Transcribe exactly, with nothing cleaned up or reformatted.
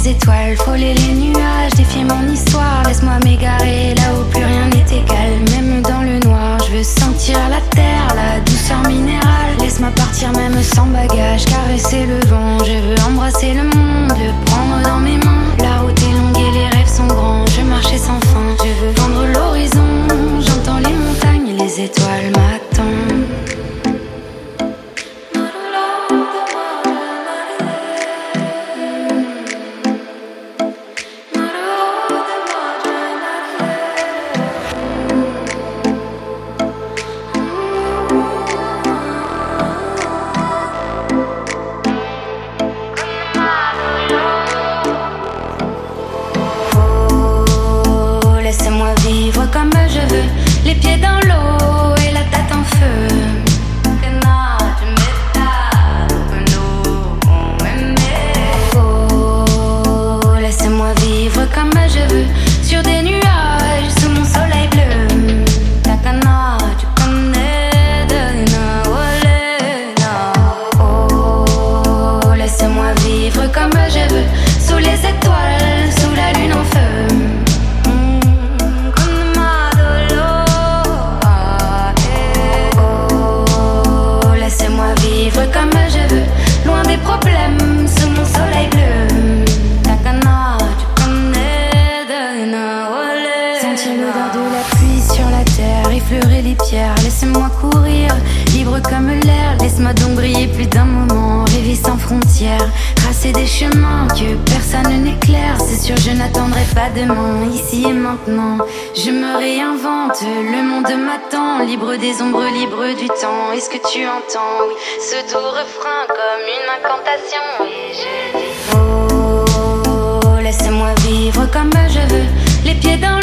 les étoiles, frôler les nuages, défier mon histoire. Laisse-moi m'égarer là où plus rien n'est égal. Même dans le noir, je veux sentir la terre, la douceur minérale. Laisse-moi partir même sans bagage, caresser le vent. Je veux embrasser le monde, le prendre dans mes mains. La route est longue et les rêves sont grands. Je marchais sans fin, je veux vendre l'horizon. J'entends les montagnes et les étoiles m'attendent. Comme je veux, les pieds dans l'eau et la tête en feu. Oh, laissez-moi vivre comme je veux, sur des nuages, sous mon soleil bleu. Takana, tu connais de Nawalena. Oh, laissez-moi vivre comme je veux, sous les étoiles, sous la lune en feu. Comme je veux, loin des problèmes, sous mon soleil bleu. Takana, tu connais de Nawale. Sentir l'odeur de la pluie sur la terre, effleurer les pierres, laissez-moi courir, libre comme l'air. Laisse-moi donc briller plus d'un moment, rêver sans frontières, tracer des chemins que personne n'éclaire. C'est sûr, je n'attendrai pas demain, ici et maintenant. Je me réinvente, le monde m'attend, libre des ombres, libre du temps. Est-ce que tu entends, oui, ce doux refrain comme une incantation? Et je dis, oh, laissez-moi vivre comme je veux, les pieds dans